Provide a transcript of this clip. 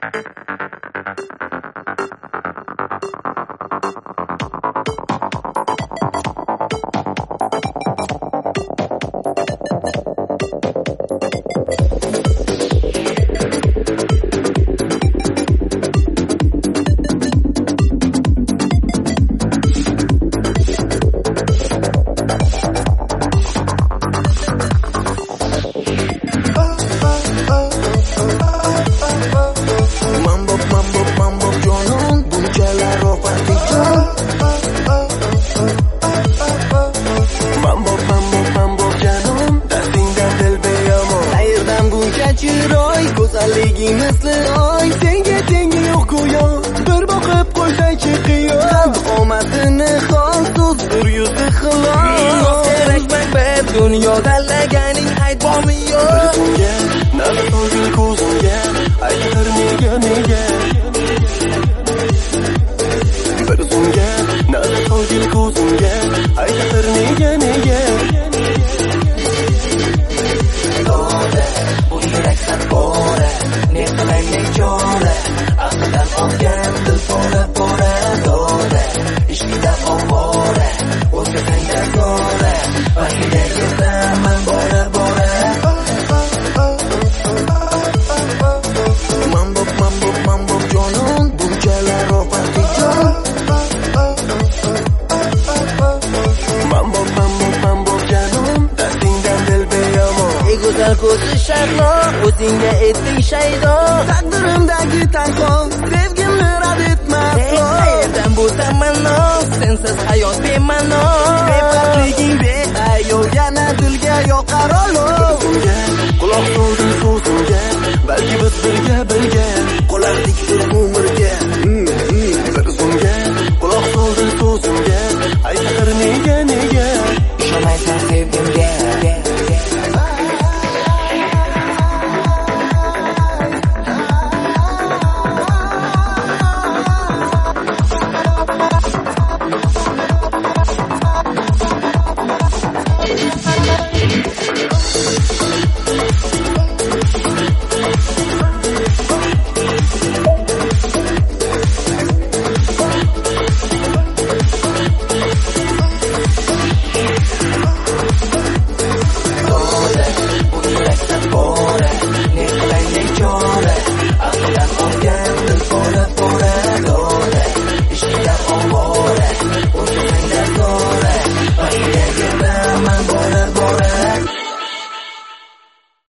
go'zalliging misli oy, senga tengi yo'q go'yo, bir boqib qo'ysang-chi qiyo, omadini xol so'z bir yuzi xilos, kerakmak bir dunyo tanlaganing ayt bormi yo'q, bir so'ngga nazar qo'ygil ko'zimga, aytar nega bir so'ngga nazar qo'ygil ko'zimga, aytar nega ko'zi sharlo, o'zingga etding shaydo, taqdirimdagi tanho, sevgimni rad etmas qayerdan bu tamanno, sensiz hayot bema'no, befarqliging behayo, yana dilga yoqar olov, quloq soldim